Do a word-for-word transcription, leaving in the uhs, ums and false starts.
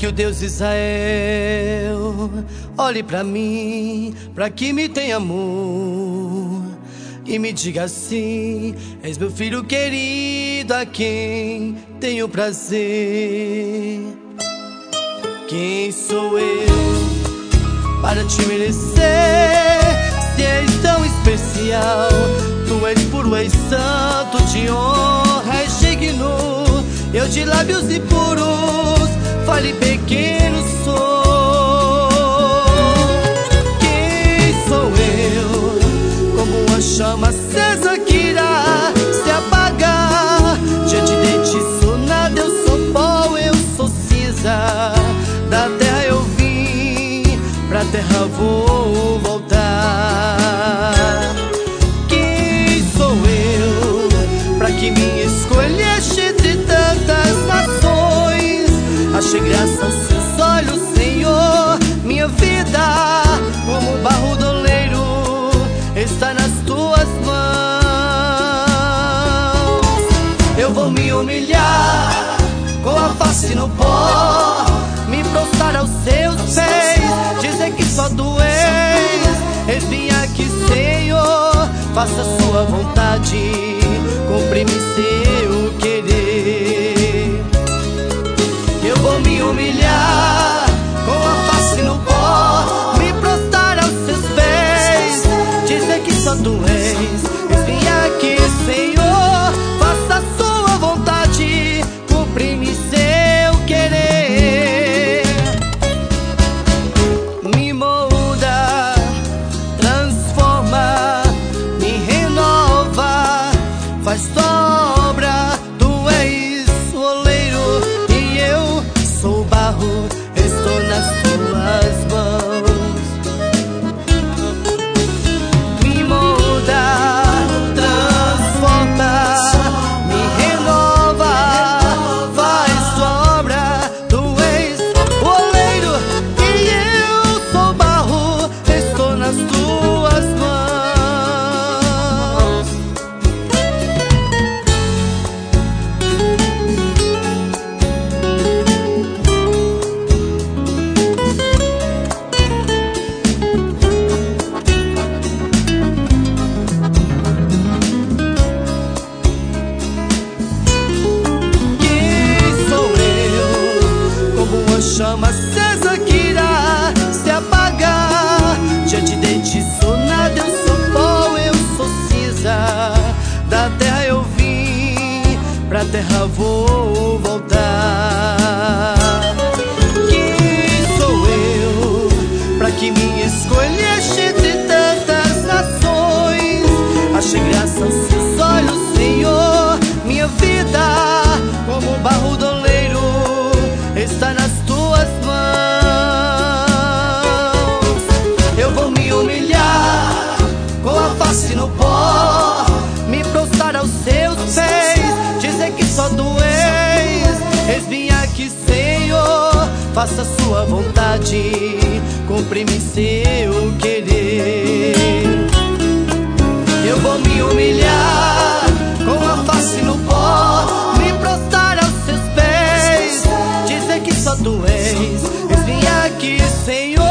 que o Deus de Israel olhe pra mim, pra que me tenha amor e me diga assim: és meu filho querido, a quem tenho prazer. Quem sou eu para te merecer? Se és tão especial, tu és puro, és santo, de honra és digno. Eu de lábios impuros, fale pequeno sou. Quem sou eu? Como uma chama acesa que irá se apagar. Diante de ti sou nada, eu sou pó, eu sou cinza. Da terra eu vim, pra terra vou voltar. Quem sou eu pra que me escolheste entre tantas nações? Achei graça aos seus olhos, Senhor. Minha vida, como barro do oleiro, está nas tuas mãos. Eu vou me humilhar com a face no pó, me prostrar aos seus pés, dizer que só tu és. Eu vim aqui, Senhor, faça a sua vontade, cumpre-me seu querer. Eu vou me humilhar com a face no pó, me prostrar aos seus pés, dizer que só tu és. Eu vim aqui, Senhor, faça a sua vontade, cumpre-me seu querer. Me molda, transforma, me renova, faz tua obra. Tu és o oleiro e eu sou o barro, estou nas tuas mãos. Me molda, transforma, me renova, faz tua obra. Tu és o oleiro e eu sou o barro, estou nas tuas mãos. Chama acesa que irá se apagar. Diante de ti sou nada, eu sou pó, eu sou cinza. Da terra eu vim, pra terra vou voltar. Quem sou eu pra que me escolheste entre tantas nações? Achei graça aos seus olhos, Senhor. Minha vida, como barro do oleiro, está nas tuas mãos. Eu vou me humilhar com a face no pó, me prostrar aos seus pés, dizer que só tu és. Eis vim aqui, Senhor, faça a sua vontade, cumpre-me seu querer. Eu vou me humilhar com a face no pó, me prostrar aos seus pés, dizer que só tu és. Eu vim aqui, Senhor,